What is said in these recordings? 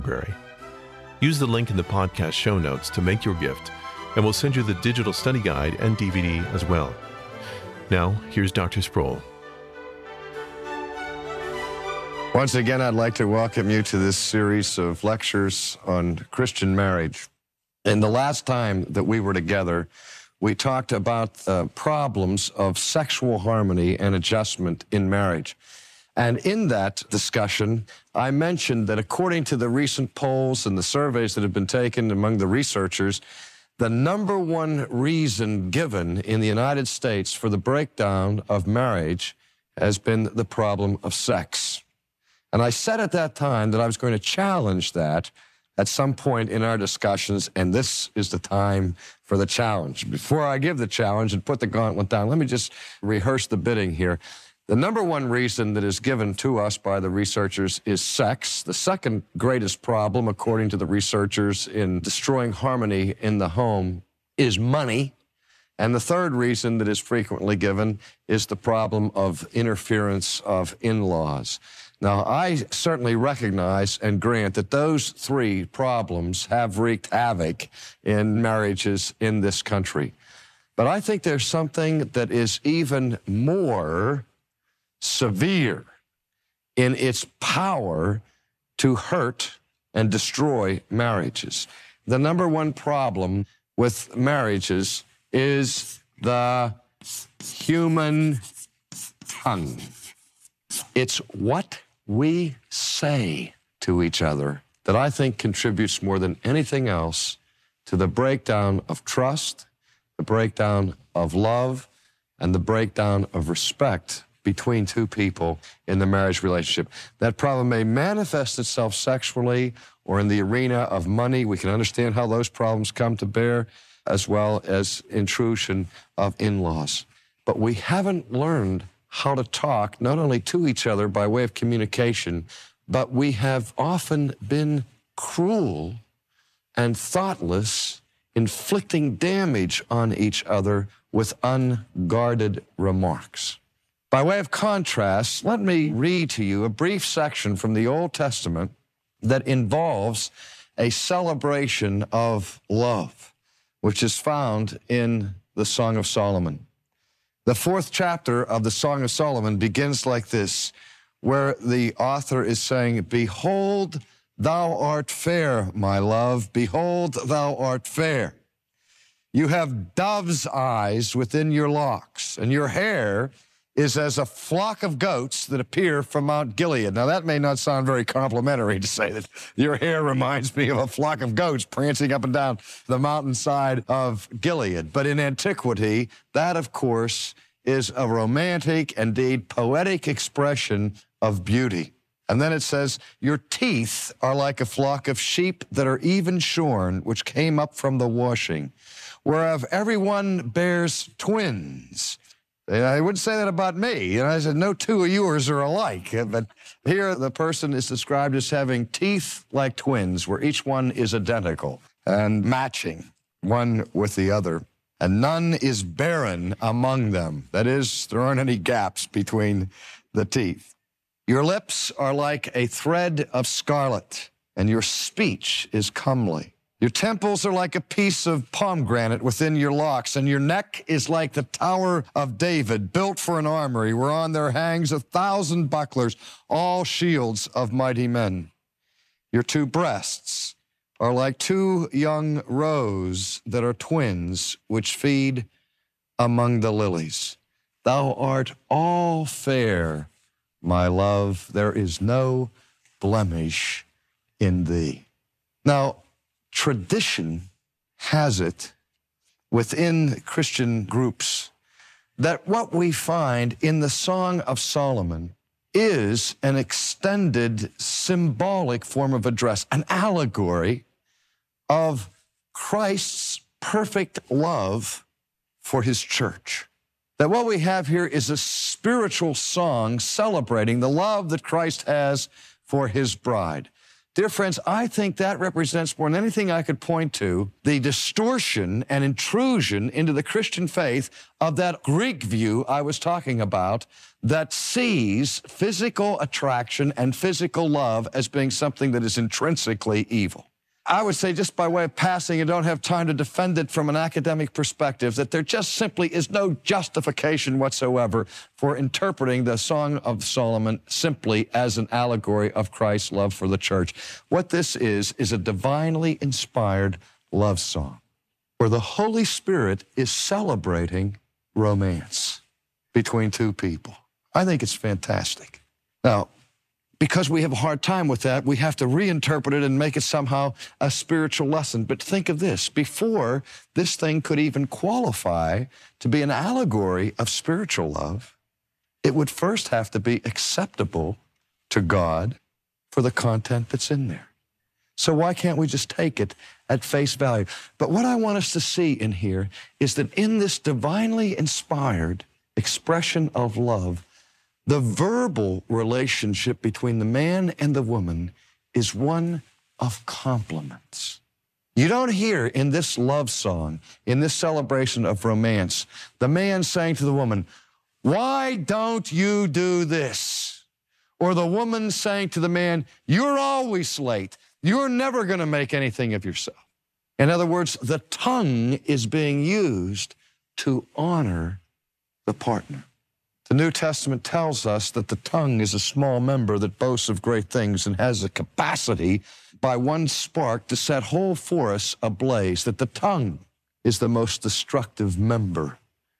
library. Use the link in the podcast show notes to make your gift, and we'll send you the digital study guide and DVD as well. Now, here's Dr. Sproul. Once again, I'd like to welcome you to this series of lectures on Christian marriage. And the last time that we were together, we talked about problems of sexual harmony and adjustment in marriage. And in that discussion, I mentioned that according to the recent polls and the surveys that have been taken among the researchers, the number one reason given in the United States for the breakdown of marriage has been the problem of sex. And I said at that time that I was going to challenge that at some point in our discussions, and this is the time for the challenge. Before I give the challenge and put the gauntlet down, let me just rehearse the bidding here. The number one reason that is given to us by the researchers is sex. The second greatest problem, according to the researchers, in destroying harmony in the home is money. And the third reason that is frequently given is the problem of interference of in-laws. Now, I certainly recognize and grant that those three problems have wreaked havoc in marriages in this country. But I think there's something that is even more severe in its power to hurt and destroy marriages. The number one problem with marriages is the human tongue. It's what we say to each other that I think contributes more than anything else to the breakdown of trust, the breakdown of love, and the breakdown of respect between two people in the marriage relationship. That problem may manifest itself sexually or in the arena of money. We can understand how those problems come to bear, as well as intrusion of in-laws. But we haven't learned how to talk not only to each other by way of communication, but we have often been cruel and thoughtless, inflicting damage on each other with unguarded remarks. By way of contrast, let me read to you a brief section from the Old Testament that involves a celebration of love, which is found in the Song of Solomon. The fourth chapter of the Song of Solomon begins like this, where the author is saying, "Behold, thou art fair, my love. Behold, thou art fair. You have dove's eyes within your locks, and your hair is as a flock of goats that appear from Mount Gilead." Now, that may not sound very complimentary to say that your hair reminds me of a flock of goats prancing up and down the mountainside of Gilead. But in antiquity, that, of course, is a romantic, indeed poetic expression of beauty. And then it says, "Your teeth are like a flock of sheep that are even shorn, which came up from the washing, whereof every one bears twins." I wouldn't say that about me. I said, no two of yours are alike. But here the person is described as having teeth like twins, where each one is identical and matching one with the other. And none is barren among them. That is, there aren't any gaps between the teeth. Your lips are like a thread of scarlet, and your speech is comely. Your temples are like a piece of pomegranate within your locks, and your neck is like the Tower of David, built for an armory, whereon there hangs 1,000 bucklers, all shields of mighty men. Your two breasts are like two young roes that are twins, which feed among the lilies. Thou art all fair, my love. There is no blemish in thee. Now, tradition has it within Christian groups that what we find in the Song of Solomon is an extended symbolic form of address, an allegory of Christ's perfect love for his church. That what we have here is a spiritual song celebrating the love that Christ has for his bride. Dear friends, I think that represents more than anything I could point to the distortion and intrusion into the Christian faith of that Greek view I was talking about that sees physical attraction and physical love as being something that is intrinsically evil. I would say, just by way of passing, and don't have time to defend it from an academic perspective, that there just simply is no justification whatsoever for interpreting the Song of Solomon simply as an allegory of Christ's love for the church. What this is a divinely inspired love song where the Holy Spirit is celebrating romance between two people. I think it's fantastic. Now, because we have a hard time with that, we have to reinterpret it and make it somehow a spiritual lesson. But think of this. Before this thing could even qualify to be an allegory of spiritual love, it would first have to be acceptable to God for the content that's in there. So why can't we just take it at face value? But what I want us to see in here is that in this divinely inspired expression of love, the verbal relationship between the man and the woman is one of compliments. You don't hear in this love song, in this celebration of romance, the man saying to the woman, "Why don't you do this?" Or the woman saying to the man, "You're always late. You're never going to make anything of yourself." In other words, the tongue is being used to honor the partner. The New Testament tells us that the tongue is a small member that boasts of great things and has a capacity by one spark to set whole forests ablaze, that the tongue is the most destructive member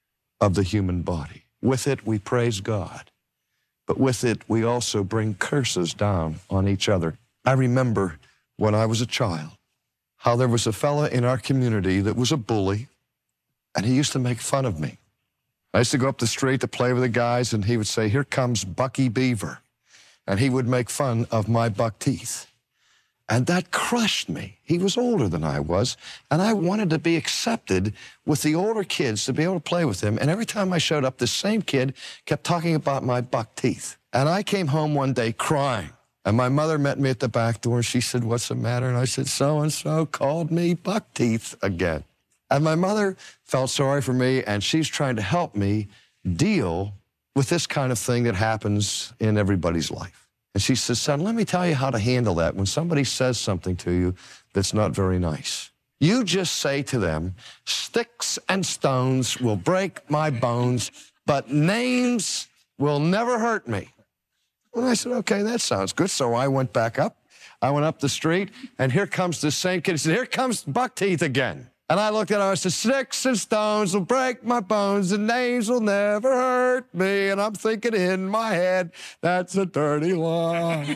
of the human body. With it, we praise God, but with it, we also bring curses down on each other. I remember when I was a child how there was a fellow in our community that was a bully, and he used to make fun of me. I used to go up the street to play with the guys, and he would say, "Here comes Bucky Beaver." And he would make fun of my buck teeth. And that crushed me. He was older than I was, and I wanted to be accepted with the older kids to be able to play with him. And every time I showed up, this same kid kept talking about my buck teeth. And I came home one day crying, and my mother met me at the back door, and she said, "What's the matter?" And I said, "So-and-so called me buck teeth again." And my mother felt sorry for me, and she's trying to help me deal with this kind of thing that happens in everybody's life. And she says, "Son, let me tell you how to handle that when somebody says something to you that's not very nice. You just say to them, 'Sticks and stones will break my bones, but names will never hurt me.'" And I said, "Okay, that sounds good." So I went back up. I went up the street, and here comes this same kid. He said, "Here comes buck teeth again." And I looked at him and I said, "Sticks and stones will break my bones and names will never hurt me." And I'm thinking in my head, that's a dirty lie,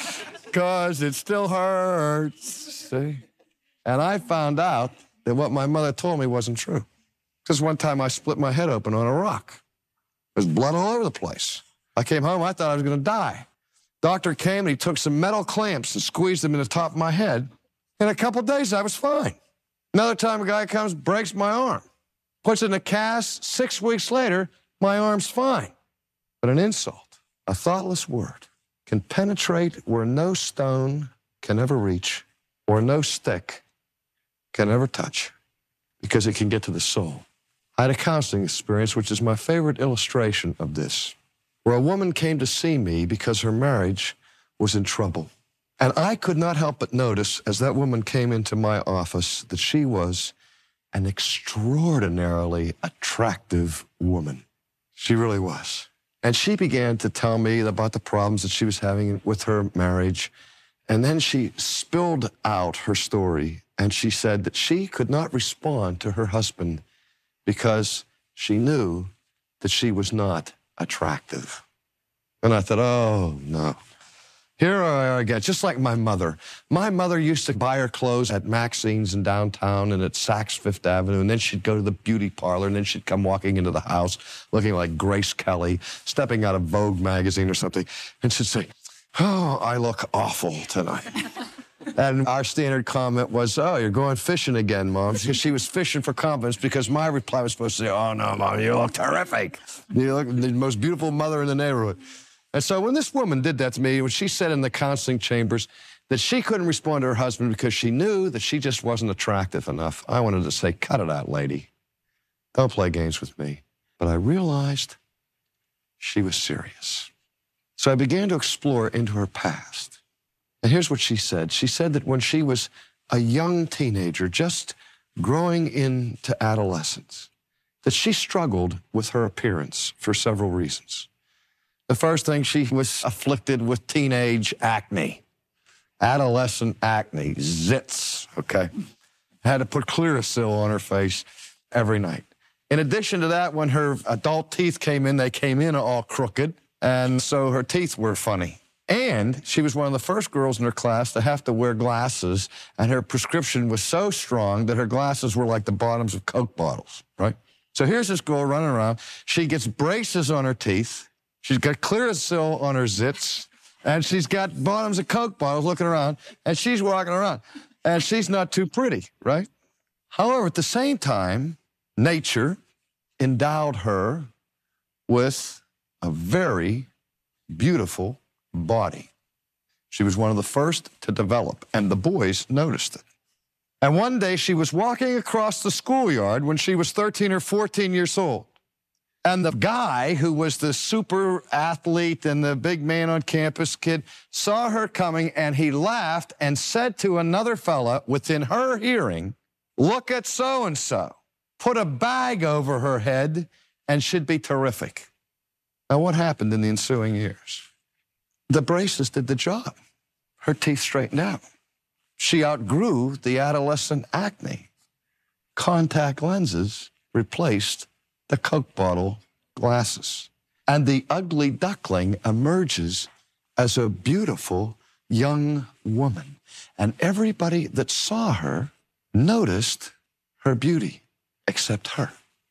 because it still hurts, see? And I found out that what my mother told me wasn't true. Because one time I split my head open on a rock. There's blood all over the place. I came home, I thought I was going to die. Doctor came and he took some metal clamps and squeezed them in the top of my head. In a couple of days, I was fine. Another time a guy comes, breaks my arm, puts it in a cast. 6 weeks later, my arm's fine. But an insult, a thoughtless word, can penetrate where no stone can ever reach or no stick can ever touch, because it can get to the soul. I had a counseling experience, which is my favorite illustration of this, where a woman came to see me because her marriage was in trouble. And I could not help but notice, as that woman came into my office, that she was an extraordinarily attractive woman. She really was. And she began to tell me about the problems that she was having with her marriage. And then she spilled out her story, and she said that she could not respond to her husband because she knew that she was not attractive. And I thought, oh, no. Here I are again, just like my mother. My mother used to buy her clothes at Maxine's in downtown and at Saks Fifth Avenue, and then she'd go to the beauty parlor, and then she'd come walking into the house looking like Grace Kelly, stepping out of Vogue magazine or something, and she'd say, "Oh, I look awful tonight." And our standard comment was, "Oh, you're going fishing again, Mom." Because she was fishing for confidence, because my reply was supposed to say, "Oh, no, Mom, you look terrific. You look the most beautiful mother in the neighborhood." And so when this woman did that to me, when she sat in the counseling chambers, that she couldn't respond to her husband because she knew that she just wasn't attractive enough. I wanted to say, cut it out, lady. Don't play games with me. But I realized she was serious. So I began to explore into her past. And here's what she said. She said that when she was a young teenager, just growing into adolescence, that she struggled with her appearance for several reasons. The first thing, she was afflicted with teenage acne, adolescent acne, zits, okay? Had to put Clearasil on her face every night. In addition to that, when her adult teeth came in, they came in all crooked, and so her teeth were funny. And she was one of the first girls in her class to have to wear glasses, and her prescription was so strong that her glasses were like the bottoms of Coke bottles, right? So here's this girl running around. She gets braces on her teeth. She's got Clearasil on her zits, and she's got bottoms of Coke bottles looking around, and she's walking around, and she's not too pretty, right? However, at the same time, nature endowed her with a very beautiful body. She was one of the first to develop, and the boys noticed it. And one day she was walking across the schoolyard when she was 13 or 14 years old. And the guy who was the super athlete and the big man on campus kid saw her coming, and he laughed and said to another fella within her hearing, "Look at so-and-so. Put a bag over her head and she'd be terrific." Now, what happened in the ensuing years? The braces did the job. Her teeth straightened out. She outgrew the adolescent acne. Contact lenses replaced the Coke bottle glasses. And the ugly duckling emerges as a beautiful young woman. And everybody that saw her noticed her beauty, except her.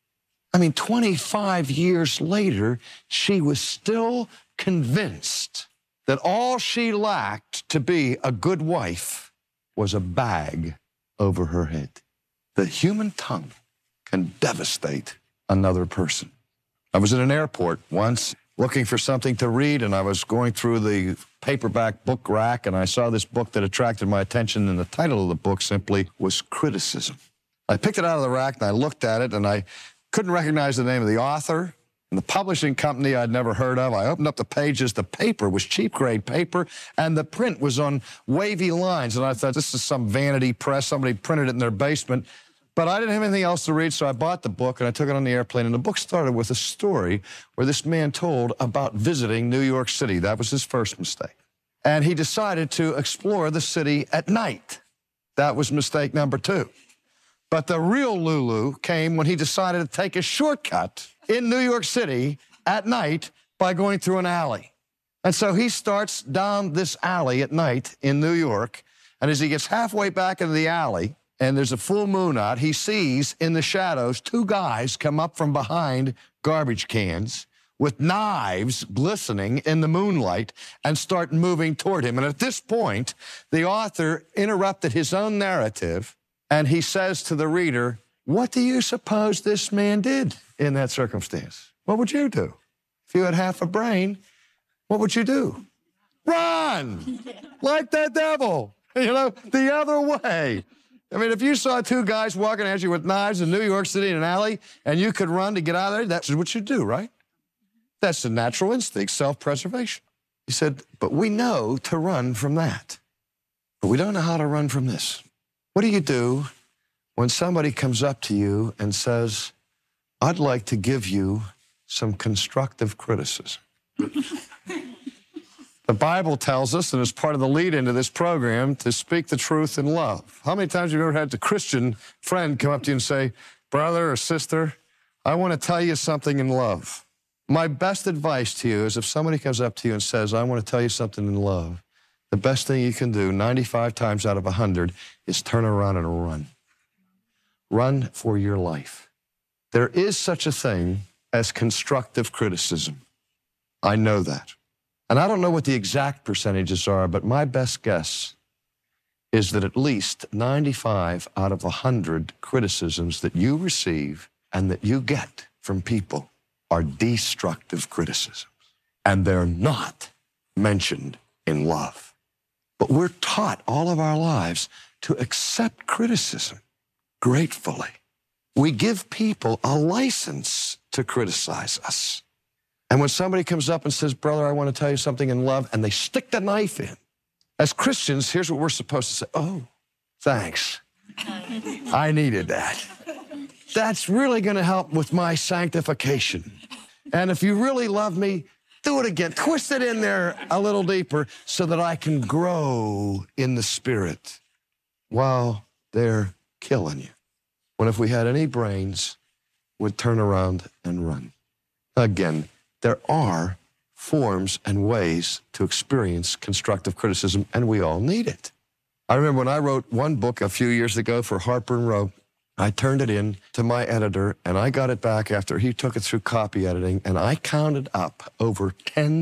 I mean, 25 years later, she was still convinced that all she lacked to be a good wife was a bag over her head. The human tongue can devastate another person. I was at an airport once looking for something to read, and I was going through the paperback book rack, and I saw this book that attracted my attention, and the title of the book simply was Criticism. I picked it out of the rack, and I looked at it, and I couldn't recognize the name of the author and the publishing company I'd never heard of. I opened up the pages. The paper was cheap-grade paper, and the print was on wavy lines, and I thought, this is some vanity press. Somebody printed it in their basement. But I didn't have anything else to read, so I bought the book, and I took it on the airplane, and the book started with a story where this man told about visiting New York City. That was his first mistake. And he decided to explore the city at night. That was mistake number 2. But the real Lulu came when he decided to take a shortcut in New York City at night by going through an alley. And so he starts down this alley at night in New York, and as he gets halfway back into the alley, and there's a full moon out, he sees in the shadows 2 guys come up from behind garbage cans with knives glistening in the moonlight and start moving toward him. And at this point, the author interrupted his own narrative, and he says to the reader, "What do you suppose this man did in that circumstance? What would you do? If you had half a brain, what would you do? Run! Like the devil, the other way." I mean, if you saw 2 guys walking at you with knives in New York City in an alley and you could run to get out of there, that's what you do, right? That's the natural instinct, self-preservation. He said, but we know to run from that. But we don't know how to run from this. What do you do when somebody comes up to you and says, "I'd like to give you some constructive criticism"? The Bible tells us, and as part of the lead into this program, to speak the truth in love. How many times have you ever had a Christian friend come up to you and say, "Brother or sister, I want to tell you something in love"? My best advice to you is if somebody comes up to you and says, "I want to tell you something in love," the best thing you can do 95 times out of 100 is turn around and run. Run for your life. There is such a thing as constructive criticism. I know that. And I don't know what the exact percentages are, but my best guess is that at least 95 out of 100 criticisms that you receive and that you get from people are destructive criticisms. And they're not mentioned in love. But we're taught all of our lives to accept criticism gratefully. We give people a license to criticize us. And when somebody comes up and says, brother, I want to tell you something in love, and they stick the knife in, as Christians, here's what we're supposed to say. Oh, thanks. I needed that. That's really going to help with my sanctification. And if you really love me, do it again. Twist it in there a little deeper so that I can grow in the Spirit while they're killing you. When if we had any brains, would turn around and run. Again, there are forms and ways to experience constructive criticism, and we all need it. I remember when I wrote one book a few years ago for Harper and Row, I turned it in to my editor, and I got it back after he took it through copy editing, and I counted up over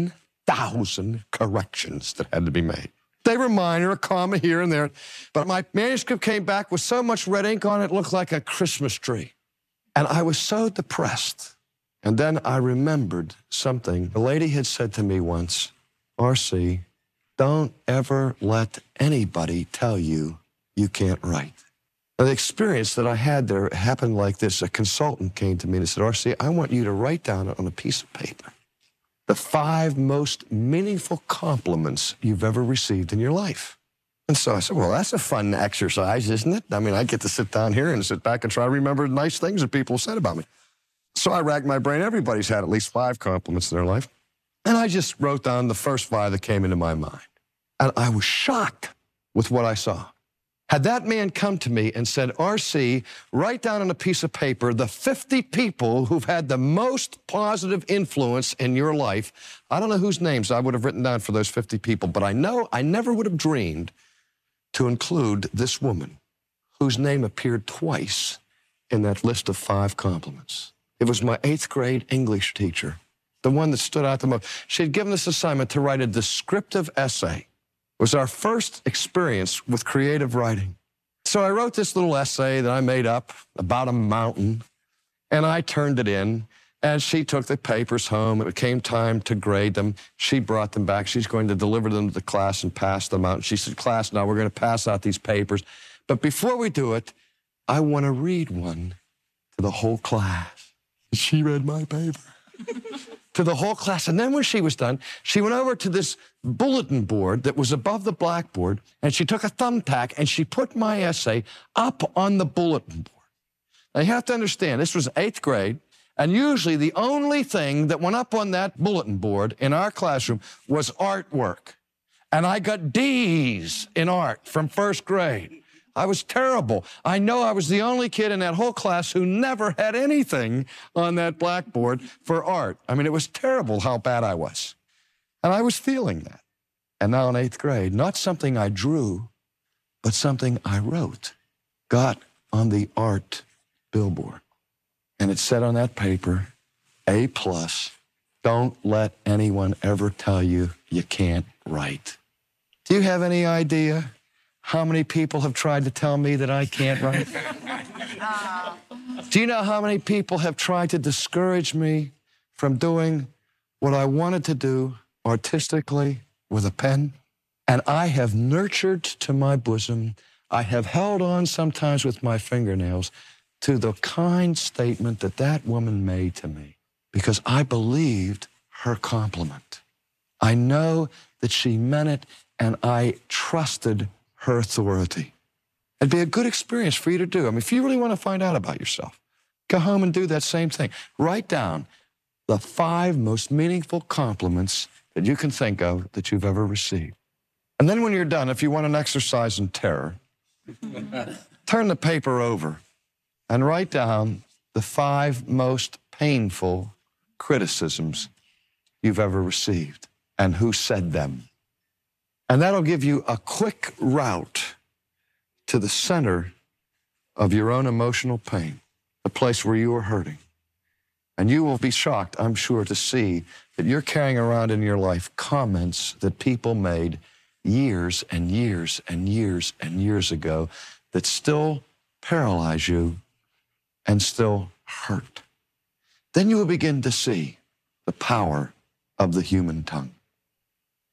10,000 corrections that had to be made. They were minor, a comma here and there, but my manuscript came back with so much red ink on it, it looked like a Christmas tree. And I was so depressed. And then I remembered something. A lady had said to me once, R.C., don't ever let anybody tell you you can't write. Now, the experience that I had there happened like this. A consultant came to me and said, R.C., I want you to write down on a piece of paper the 5 most meaningful compliments you've ever received in your life. And so I said, well, that's a fun exercise, isn't it? I mean, I get to sit down here and sit back and try to remember nice things that people said about me. So I racked my brain. Everybody's had at least 5 compliments in their life. And I just wrote down the first 5 that came into my mind. And I was shocked with what I saw. Had that man come to me and said, R.C., write down on a piece of paper the 50 people who've had the most positive influence in your life, I don't know whose names I would have written down for those 50 people, but I know I never would have dreamed to include this woman whose name appeared twice in that list of 5 compliments. It was my 8th grade English teacher, the one that stood out the most. She had given this assignment to write a descriptive essay. It was our first experience with creative writing. So I wrote this little essay that I made up about a mountain, and I turned it in, and she took the papers home. It came time to grade them. She brought them back. She's going to deliver them to the class and pass them out. She said, class, now we're going to pass out these papers. But before we do it, I want to read one to the whole class. She read my paper to the whole class. And then when she was done, she went over to this bulletin board that was above the blackboard, and she took a thumbtack and she put my essay up on the bulletin board. Now, you have to understand, this was 8th grade, and usually the only thing that went up on that bulletin board in our classroom was artwork. And I got D's in art from 1st grade. I was terrible. I know I was the only kid in that whole class who never had anything on that blackboard for art. I mean, it was terrible how bad I was. And I was feeling that. And now in 8th grade, not something I drew, but something I wrote, got on the art billboard. And it said on that paper, A+, don't let anyone ever tell you you can't write. Do you have any idea how many people have tried to tell me that I can't write? Do you know how many people have tried to discourage me from doing what I wanted to do artistically with a pen? And I have nurtured to my bosom, I have held on sometimes with my fingernails to the kind statement that that woman made to me because I believed her compliment. I know that she meant it, and I trusted her authority. It'd be a good experience for you to do. I mean, if you really want to find out about yourself, go home and do that same thing. Write down the 5 most meaningful compliments that you can think of that you've ever received. And then when you're done, if you want an exercise in terror, turn the paper over and write down the 5 most painful criticisms you've ever received and who said them. And that'll give you a quick route to the center of your own emotional pain, the place where you are hurting. And you will be shocked, I'm sure, to see that you're carrying around in your life comments that people made years and years and years and years ago that still paralyze you and still hurt. Then you will begin to see the power of the human tongue.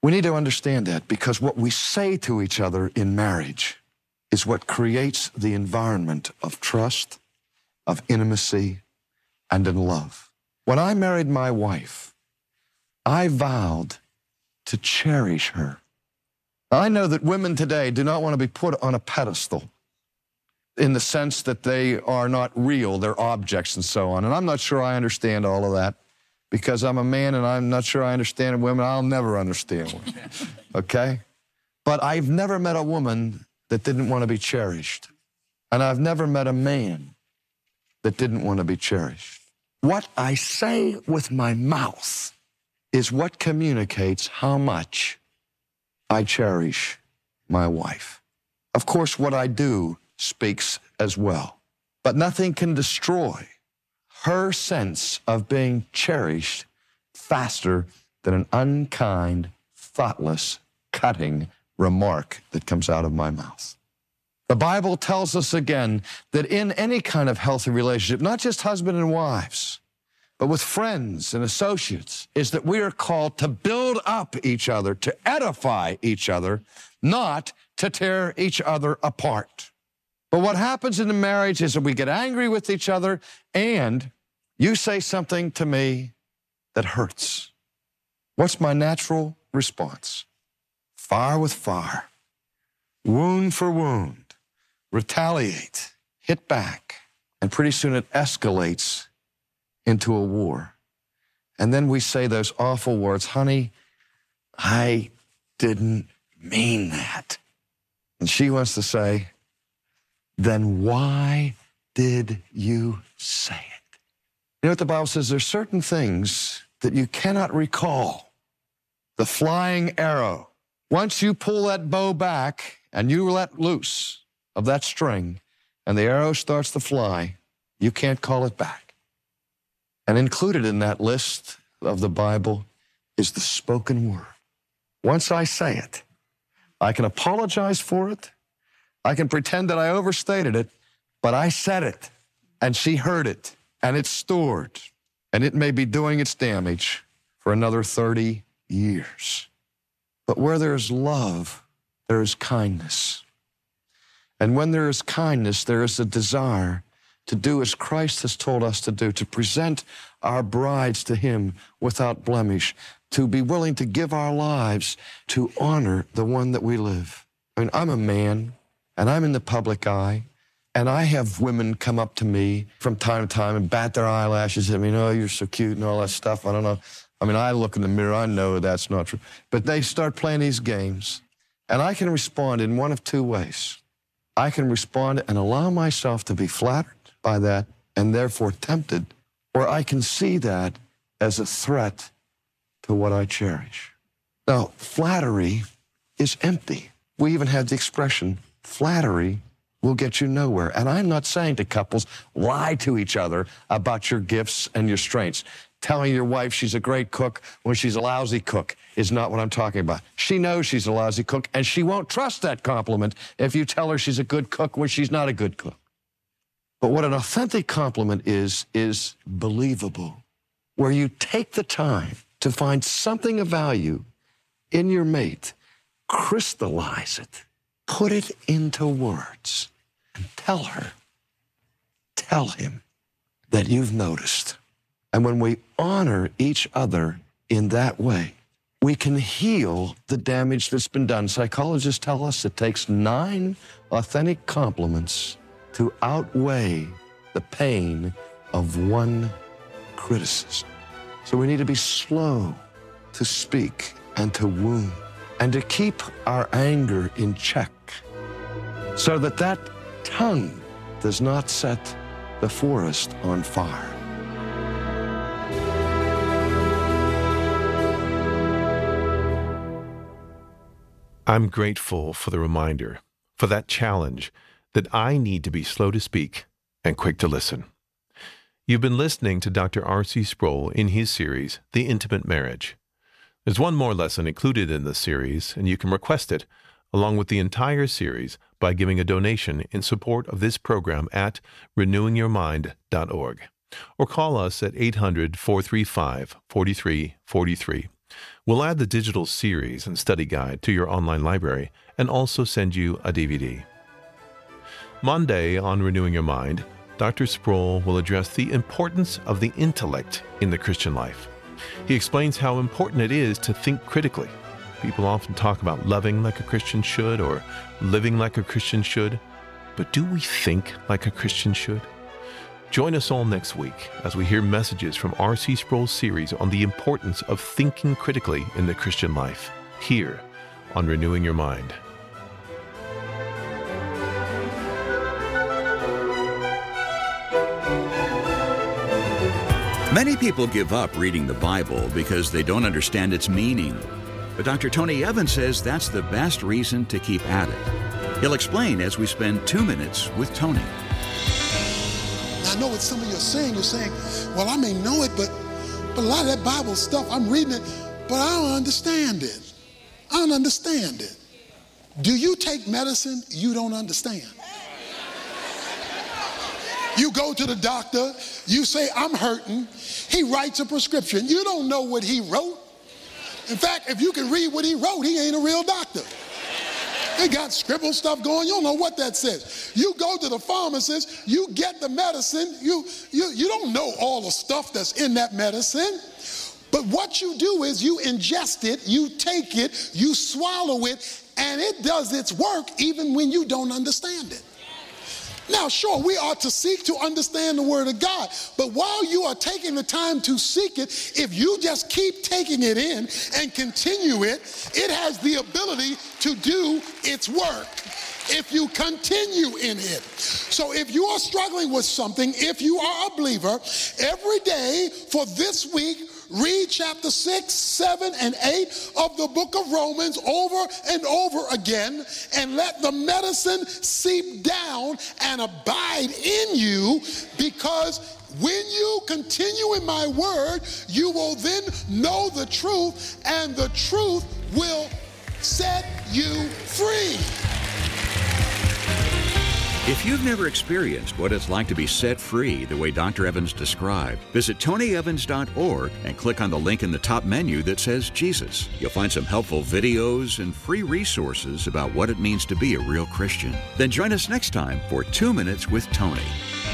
We need to understand that, because what we say to each other in marriage is what creates the environment of trust, of intimacy, and in love. When I married my wife, I vowed to cherish her. I know that women today do not want to be put on a pedestal in the sense that they are not real, they're objects and so on. And I'm not sure I understand all of that, because I'm a man and I'm not sure I understand women. I'll never understand women, okay? But I've never met a woman that didn't want to be cherished. And I've never met a man that didn't want to be cherished. What I say with my mouth is what communicates how much I cherish my wife. Of course, what I do speaks as well. But nothing can destroy her sense of being cherished faster than an unkind, thoughtless, cutting remark that comes out of my mouth. The Bible tells us again that in any kind of healthy relationship, not just husband and wives, but with friends and associates, is that we are called to build up each other, to edify each other, not to tear each other apart. But what happens in the marriage is that we get angry with each other, and you say something to me that hurts. What's my natural response? Fire with fire, wound for wound, retaliate, hit back, and pretty soon it escalates into a war. And then we say those awful words, honey, I didn't mean that. And she wants to say, then why did you say it? You know what the Bible says? There's certain things that you cannot recall. The flying arrow. Once you pull that bow back and you let loose of that string and the arrow starts to fly, you can't call it back. And included in that list of the Bible is the spoken word. Once I say it, I can apologize for it. I can pretend that I overstated it, but I said it, and she heard it, and it's stored, and it may be doing its damage for another 30 years. But where there is love, there is kindness. And when there is kindness, there is a desire to do as Christ has told us to do, to present our brides to Him without blemish, to be willing to give our lives to honor the one that we live. I mean, I'm a man, and I'm in the public eye, and I have women come up to me from time to time and bat their eyelashes at me, oh, you're so cute and all that stuff. I don't know. I mean, I look in the mirror, I know that's not true. But they start playing these games, and I can respond in one of two ways. I can respond and allow myself to be flattered by that and therefore tempted, or I can see that as a threat to what I cherish. Now, flattery is empty. We even have the expression, flattery will get you nowhere. And I'm not saying to couples, lie to each other about your gifts and your strengths. Telling your wife she's a great cook when she's a lousy cook is not what I'm talking about. She knows she's a lousy cook, and she won't trust that compliment if you tell her she's a good cook when she's not a good cook. But what an authentic compliment is believable, where you take the time to find something of value in your mate, crystallize it, put it into words, and tell her, tell him that you've noticed. And when we honor each other in that way, we can heal the damage that's been done. Psychologists tell us it takes 9 authentic compliments to outweigh the pain of 1 criticism. So we need to be slow to speak and to wound and to keep our anger in check so that that tongue does not set the forest on fire. I'm grateful for the reminder, for that challenge, that I need to be slow to speak and quick to listen. You've been listening to Dr. R.C. Sproul in his series, The Intimate Marriage. There's one more lesson included in this series, and you can request it, along with the entire series, by giving a donation in support of this program at renewingyourmind.org. Or call us at 800-435-4343. We'll add the digital series and study guide to your online library and also send you a DVD. Monday on Renewing Your Mind, Dr. Sproul will address the importance of the intellect in the Christian life. He explains how important it is to think critically. People often talk about loving like a Christian should or living like a Christian should, but do we think like a Christian should? Join us all next week as we hear messages from R.C. Sproul's series on the importance of thinking critically in the Christian life, here on Renewing Your Mind. Many people give up reading the Bible because they don't understand its meaning. But Dr. Tony Evans says that's the best reason to keep at it. He'll explain as we spend 2 minutes with Tony. I know what some of you are saying. You're saying, well, I may know it, but a lot of that Bible stuff, I'm reading it, but I don't understand it. I don't understand it. Do you take medicine you don't understand? You go to the doctor, you say, I'm hurting. He writes a prescription. You don't know what he wrote. In fact, if you can read what he wrote, he ain't a real doctor. They got scribble stuff going. You don't know what that says. You go to the pharmacist, you get the medicine. You don't know all the stuff that's in that medicine. But what you do is you ingest it, you take it, you swallow it, and it does its work even when you don't understand it. Now, sure, we are to seek to understand the Word of God, but while you are taking the time to seek it, if you just keep taking it in and continue it, it has the ability to do its work if you continue in it. So if you are struggling with something, if you are a believer, every day for this week, read chapter 6, 7, and 8 of the book of Romans over and over again, and let the medicine seep down and abide in you, because when you continue in my word, you will then know the truth, and the truth will set you free. If you've never experienced what it's like to be set free the way Dr. Evans described, visit tonyevans.org and click on the link in the top menu that says Jesus. You'll find some helpful videos and free resources about what it means to be a real Christian. Then join us next time for 2 Minutes with Tony.